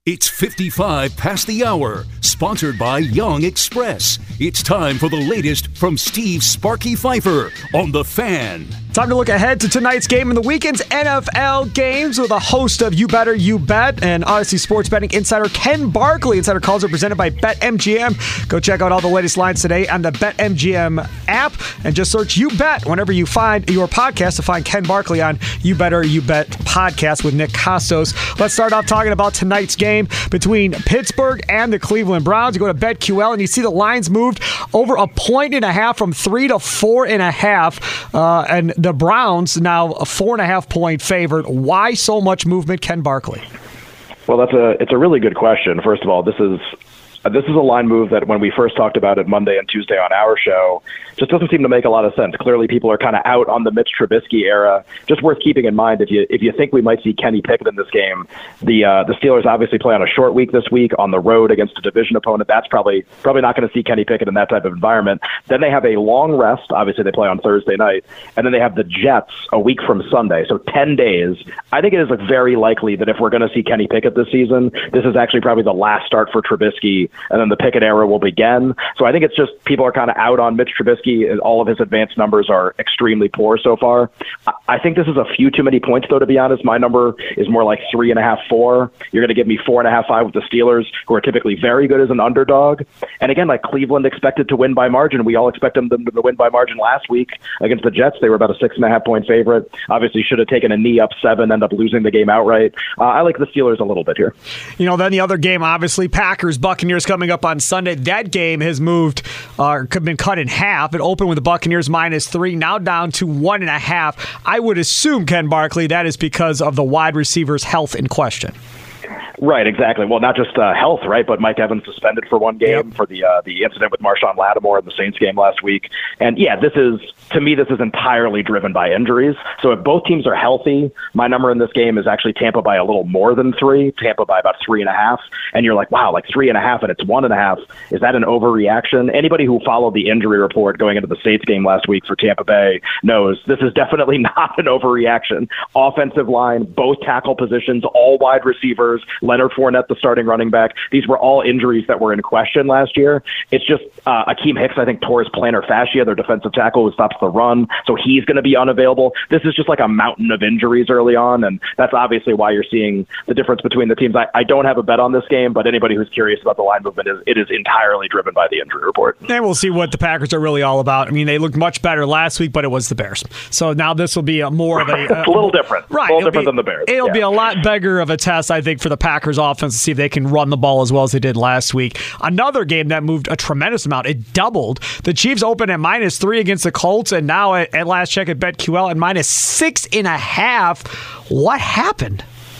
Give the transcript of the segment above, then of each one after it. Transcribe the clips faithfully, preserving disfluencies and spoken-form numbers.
It's fifty-five past the hour, sponsored by Young Express. It's time for the latest from Steve Sparky Pfeiffer on The Fan. Time to look ahead to tonight's game and the weekend's N F L games with a host of You Better You Bet and Odyssey Sports Betting insider Ken Barkley. Insider calls are presented by BetMGM. Go check out all the latest lines today on the BetMGM app and just search You Bet whenever you find your podcast to find Ken Barkley on You Better You Bet podcast with Nick Costos. Let's start off talking about tonight's game between Pittsburgh and the Cleveland Browns. You go to BetQL and you see the lines moved over a point and a half from three to four and a half. Uh, and the Browns now a four and a half point favorite. Why so much movement, Ken Barkley? Well, that's a it's a really good question. First of all, this is this is a line move that when we first talked about it Monday and Tuesday on our show, just doesn't seem to make a lot of sense. Clearly, people are kind of out on the Mitch Trubisky era. Just worth keeping in mind, if you if you think we might see Kenny Pickett in this game, the uh, the Steelers obviously play on a short week this week on the road against a division opponent. That's probably probably not going to see Kenny Pickett in that type of environment. Then they have a long rest. Obviously, they play on Thursday night, and then they have the Jets a week from Sunday, so ten days. I think it is like very likely that if we're going to see Kenny Pickett this season, this is actually probably the last start for Trubisky, and then the Pickett era will begin. So I think it's just people are kind of out on Mitch Trubisky. All of his advanced numbers are extremely poor so far. I think this is a few too many points, though, to be honest. My number is more like three and a half, four. You're going to give me four and a half, five with the Steelers, who are typically very good as an underdog. And again, like Cleveland expected to win by margin. We all expected them to win by margin last week against the Jets. They were about a six and a half point favorite. Obviously should have taken a knee up seven, end up losing the game outright. Uh, I like the Steelers a little bit here. You know, then the other game, obviously, Packers, Buccaneers coming up on Sunday. That game has moved, uh, been cut in half. It opened with the Buccaneers minus three, now down to one and a half. I would assume, Ken Barkley, that is because of the wide receiver's health in question. Right, exactly. Well, not just uh, health, right, but Mike Evans suspended for one game yep. for the uh, the incident with Marshawn Lattimore in the Saints game last week. And yeah, this is, to me, this is entirely driven by injuries. So if both teams are healthy, my number in this game is actually Tampa by a little more than three, Tampa by about three and a half. And you're like, wow, like three and a half and it's one and a half. Is that an overreaction? Anybody who followed the injury report going into the Saints game last week for Tampa Bay knows this is definitely not an overreaction. Offensive line, both tackle positions, all wide receivers, Leonard Fournette, the starting running back. These were all injuries that were in question last year. It's just uh, Akeem Hicks, I think, tore his plantar fascia, their defensive tackle who stops the run, so he's going to be unavailable. This is just like a mountain of injuries early on, and that's obviously why you're seeing the difference between the teams. I, I don't have a bet on this game, but anybody who's curious about the line movement, is it is entirely driven by the injury report. And we'll see what the Packers are really all about. I mean, they looked much better last week, but it was the Bears. So now this will be a more of a... Uh, it's a little different. Right. A little different be, than the Bears. It'll yeah. be a lot bigger of a test, I think, for the Packers offense to see if they can run the ball as well as they did last week. Another game that moved a tremendous amount. It doubled. The Chiefs opened at minus three against the Colts, and now at, at last check at BetQL at minus six and a half. What happened?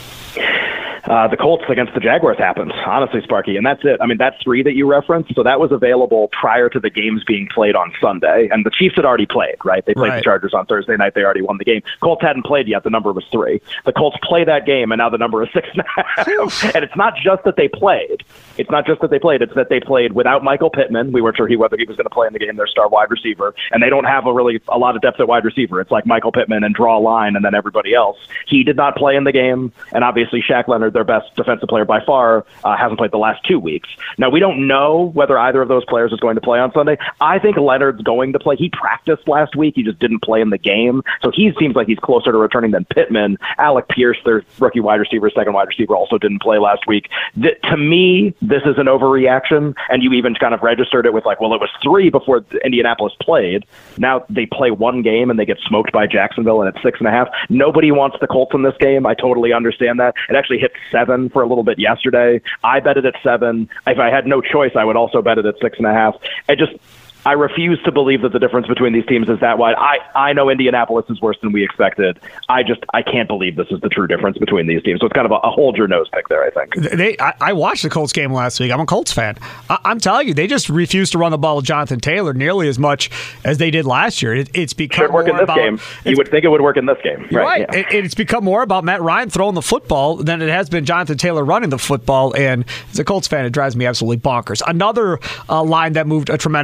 Uh, the Colts against the Jaguars happened, honestly, Sparky, and that's it. I mean, that three that you referenced, so that was available prior to the games being played on Sunday, and the Chiefs had already played, right? They played right. the Chargers on Thursday night. They already won the game. Colts hadn't played yet. The number was three. The Colts play that game, and now the number is six and a half. And it's not just that they played. It's not just that they played. It's that they played without Michael Pittman. We weren't sure he, whether he was going to play in the game, their star wide receiver, and they don't have a really a lot of depth at wide receiver. It's like Michael Pittman and draw a line, and then everybody else. He did not play in the game, and obviously Shaq Leonard, their best defensive player by far, uh, hasn't played the last two weeks. Now, we don't know whether either of those players is going to play on Sunday. I think Leonard's going to play. He practiced last week. He just didn't play in the game. So he seems like he's closer to returning than Pittman. Alec Pierce, their rookie wide receiver, second wide receiver, also didn't play last week. Th- to me, this is an overreaction, and you even kind of registered it with like, well, it was three before Indianapolis played. Now they play one game and they get smoked by Jacksonville, and it's six and a half. Nobody wants the Colts in this game. I totally understand that. It actually hit seven for a little bit yesterday. I bet it at seven. If I had no choice, I would also bet it at six and a half. It just I refuse to believe that the difference between these teams is that wide. I, I know Indianapolis is worse than we expected. I just I can't believe this is the true difference between these teams. So it's kind of a, a hold your nose pick there, I think. They I, I watched the Colts game last week. I'm a Colts fan. I, I'm telling you, they just refused to run the ball with Jonathan Taylor nearly as much as they did last year. It, it's become Should work more in this about, game. You would think it would work in this game, right? Right. Yeah. It, it's become more about Matt Ryan throwing the football than it has been Jonathan Taylor running the football. And as a Colts fan, it drives me absolutely bonkers. Another uh, line that moved a tremendous amount is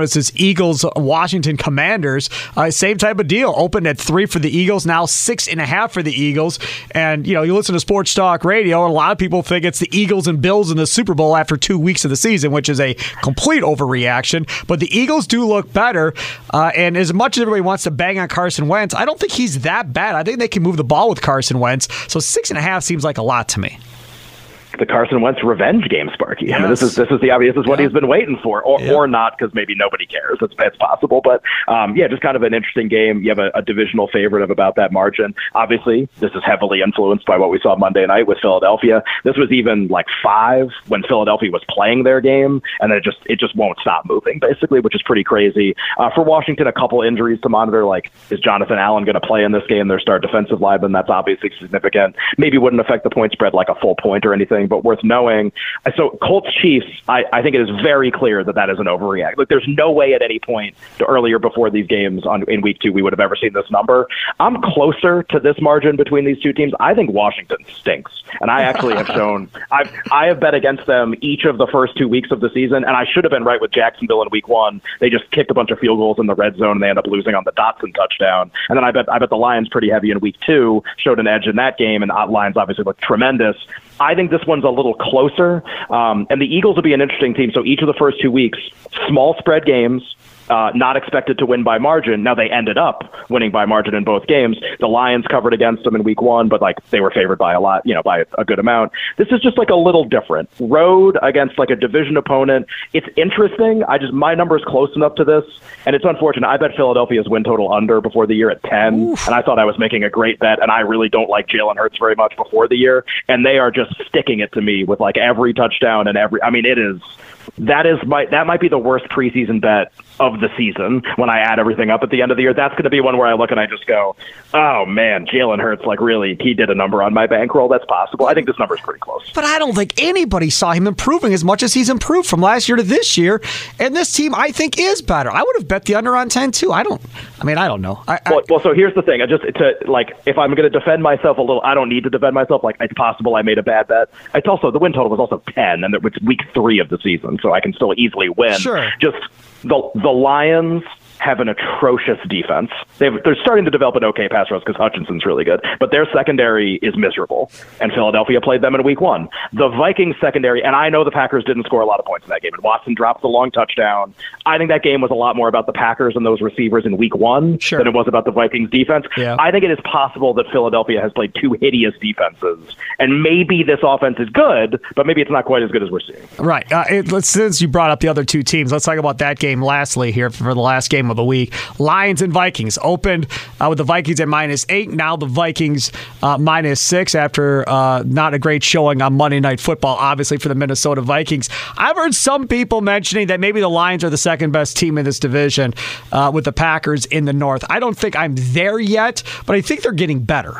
was this Eagles-Washington Commanders. Uh, same type of deal. Opened at three for the Eagles, now six and a half for the Eagles. And, you know, you listen to Sports Talk Radio, and a lot of people think it's the Eagles and Bills in the Super Bowl after two weeks of the season, which is a complete overreaction. But the Eagles do look better. Uh, and as much as everybody wants to bang on Carson Wentz, I don't think he's that bad. I think they can move the ball with Carson Wentz. So six and a half seems like a lot to me. The Carson Wentz revenge game, Sparky. Yes. I mean, this is this is the obvious. This is what yeah. he's been waiting for, or yeah. or not, because maybe nobody cares. It's, it's possible, but um, yeah, just kind of an interesting game. You have a, a divisional favorite of about that margin. Obviously, this is heavily influenced by what we saw Monday night with Philadelphia. This was even like five when Philadelphia was playing their game, and then it just it just won't stop moving, basically, which is pretty crazy. Uh, for Washington, a couple injuries to monitor. Like, is Jonathan Allen going to play in this game? Their star defensive lineman. That's obviously significant. Maybe wouldn't affect the point spread like a full point or anything, but worth knowing. So Colts Chiefs, I, I think it is very clear that that is an overreact. Like, there's no way at any point to earlier before these games on in week two we would have ever seen this number. I'm closer to this margin between these two teams. I think Washington stinks, and I actually have shown I've I have bet against them each of the first two weeks of the season, and I should have been right with Jacksonville in week one. They just kicked a bunch of field goals in the red zone, and they end up losing on the Dotson touchdown. And then I bet I bet the Lions pretty heavy in week two, showed an edge in that game, and the Lions obviously looked tremendous. I think this one's a little closer, um, and the Eagles will be an interesting team. So each of the first two weeks, small spread games, uh, not expected to win by margin. Now they ended up winning by margin in both games. The Lions covered against them in week one, but like they were favored by a lot, you know, by a good amount. This is just like a little different. Road against like a division opponent. It's interesting. I just, my number is close enough to this, and it's unfortunate. I bet Philadelphia's win total under before the year at ten, Oof. and I thought I was making a great bet, and I really don't like Jalen Hurts very much before the year, and they are just sticking it to me with like every touchdown and every, I mean, it is, that is my, that might be the worst preseason bet of the season when I add everything up at the end of the year. That's going to be one where I look and I just go, oh man, Jalen Hurts, like really, he did a number on my bankroll. That's possible. I think this number is pretty close. But I don't think anybody saw him improving as much as he's improved from last year to this year. And this team, I think, is better. I would have bet the under on ten too. I don't, I mean, I don't know. I, well, I, well, so here's the thing. I just, to like, if I'm going to defend myself a little, I don't need to defend myself. Like, it's possible I made a bad bet. It's also, the win total was also ten, and it's week three of the season, so I can still easily win. Sure. Just the the Lions have an atrocious defense. They've, they're starting to develop an okay pass rush because Hutchinson's really good, but their secondary is miserable, and Philadelphia played them in week one. The Vikings secondary, and I know the Packers didn't score a lot of points in that game, and Watson dropped the long touchdown. I think that game was a lot more about the Packers and those receivers in week one sure. than it was about the Vikings defense. Yeah. I think it is possible that Philadelphia has played two hideous defenses, and maybe this offense is good, but maybe it's not quite as good as we're seeing. Right. Uh, it, let's, since you brought up the other two teams, let's talk about that game lastly here for the last game of the week. Lions and Vikings opened uh, with the Vikings at minus eight. Now the Vikings uh, minus six after uh, not a great showing on Monday Night Football, obviously, for the Minnesota Vikings. I've heard some people mentioning that maybe the Lions are the second best team in this division uh, with the Packers in the North. I don't think I'm there yet, but I think they're getting better.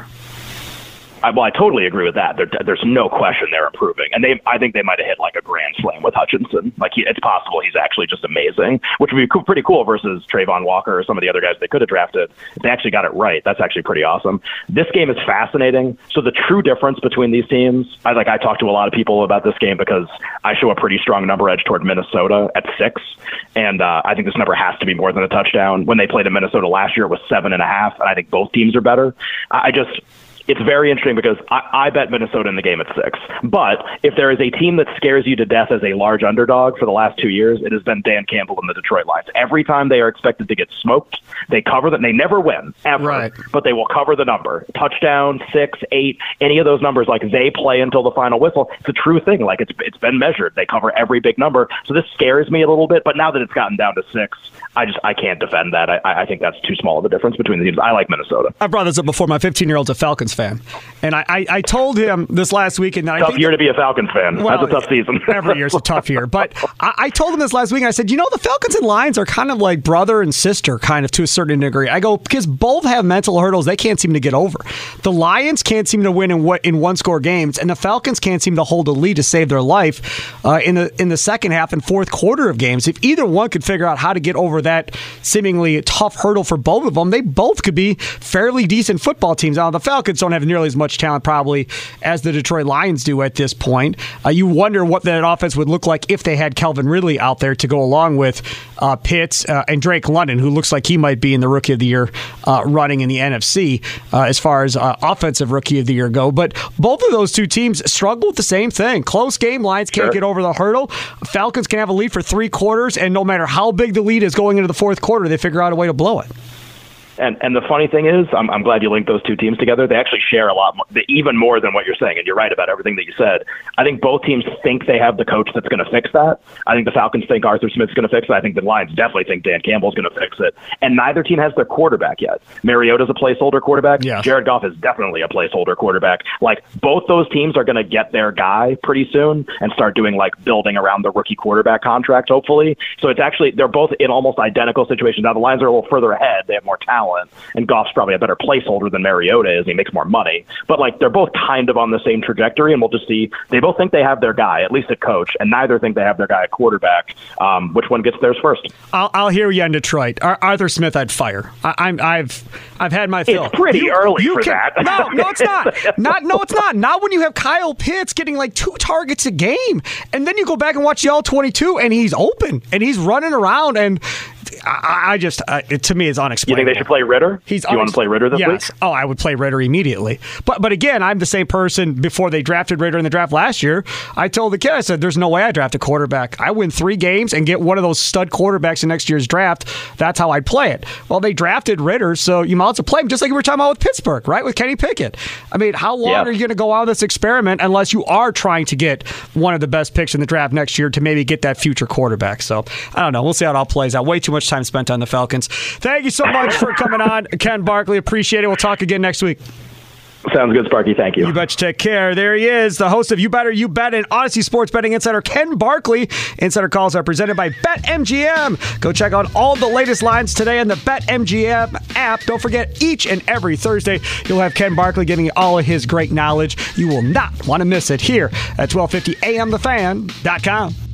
I, well, I totally agree with that. There, there's no question they're improving, and they, I think they might have hit like a grand slam with Hutchinson. Like, he, it's possible he's actually just amazing, which would be co- pretty cool versus Trayvon Walker or some of the other guys they could have drafted. If they actually got it right, that's actually pretty awesome. This game is fascinating. So the true difference between these teams, I like. I talked to a lot of people about this game because I show a pretty strong number edge toward Minnesota at six, and uh, I think this number has to be more than a touchdown. When they played in Minnesota last year, it was seven and a half, and I think both teams are better. I just. It's very interesting because I, I bet Minnesota in the game at six. But if there is a team that scares you to death as a large underdog for the last two years, it has been Dan Campbell and the Detroit Lions. Every time they are expected to get smoked, they cover them. They never win, ever, right. but they will cover the number. Touchdown, six, eight, any of those numbers, like they play until the final whistle. It's a true thing. Like it's it's been measured. They cover every big number. So this scares me a little bit. But now that it's gotten down to six, I just I can't defend that. I, I think that's too small of a difference between the teams. I like Minnesota. I brought this up before. My fifteen-year-old's a Falcons fan. And I, I, I told him this last week. And I tough think year to be a Falcons fan. Well, that's a tough season. Every year's a tough year. But I, I told him this last week, and I said, you know, the Falcons and Lions are kind of like brother and sister, kind of to a certain degree. I go, because both have mental hurdles they can't seem to get over. The Lions can't seem to win in what in one-score games, and the Falcons can't seem to hold a lead to save their life uh, in the in the second half and fourth quarter of games. If either one could figure out how to get over that seemingly tough hurdle for both of them, they both could be fairly decent football teams. Now, the Falcons don't have nearly as much talent probably as the Detroit Lions do at this point. Uh, you wonder what that offense would look like if they had Calvin Ridley out there to go along with uh, Pitts uh, and Drake London, who looks like he might be in the Rookie of the Year uh, running in the N F C uh, as far as uh, offensive Rookie of the Year go. But both of those two teams struggle with the same thing. Close game, Lions can't sure. get over the hurdle. Falcons can have a lead for three quarters, and no matter how big the lead is going into the fourth quarter, they figure out a way to blow it. And and the funny thing is, I'm, I'm glad you linked those two teams together. They actually share a lot, more, even more than what you're saying. And you're right about everything that you said. I think both teams think they have the coach that's going to fix that. I think the Falcons think Arthur Smith's going to fix it. I think the Lions definitely think Dan Campbell's going to fix it. And neither team has their quarterback yet. Mariota's a placeholder quarterback. Yeah. Jared Goff is definitely a placeholder quarterback. Like, both those teams are going to get their guy pretty soon and start doing, like, building around the rookie quarterback contract, hopefully. So it's actually, they're both in almost identical situations. Now, the Lions are a little further ahead. They have more talent. And Goff's probably a better placeholder than Mariota is. He makes more money. But, like, they're both kind of on the same trajectory, and we'll just see. They both think they have their guy, at least at coach, and neither think they have their guy at quarterback. Um, which one gets theirs first? I'll, I'll hear you in Detroit. Ar- Arthur Smith, I'd fire. I, I'm, I've, I've had my fill. It's pretty you, early you for can, that. No, no, it's not. Not, no, it's not. Not when you have Kyle Pitts getting like two targets a game, and then you go back and watch the all twenty-two, and he's open and he's running around, and I, I just, uh, it, to me, it's unexplainable. You think they should play Ritter? He's Do you want to play Ritter this yes. week? Oh, I would play Ritter immediately. But but again, I'm the same person before they drafted Ritter in the draft last year. I told the kid, I said, there's no way I draft a quarterback. I win three games and get one of those stud quarterbacks in next year's draft. That's how I'd play it. Well, they drafted Ritter, so you might as well play him just like we were talking about with Pittsburgh, right? With Kenny Pickett. I mean, how long yeah. are you going to go on this experiment unless you are trying to get one of the best picks in the draft next year to maybe get that future quarterback? So, I don't know. We'll see how it all plays out. Way too much time spent on the Falcons. Thank you so much for coming on, Ken Barkley. Appreciate it. We'll talk again next week. Sounds good, Sparky. Thank you. You betcha. Take care. There he is, the host of You Better You Bet and Odyssey Sports Betting Insider, Ken Barkley. Insider calls are presented by BetMGM. Go check out all the latest lines today on the BetMGM app. Don't forget, each and every Thursday, you'll have Ken Barkley giving you all of his great knowledge. You will not want to miss it here at twelve fifty A M the fan dot com.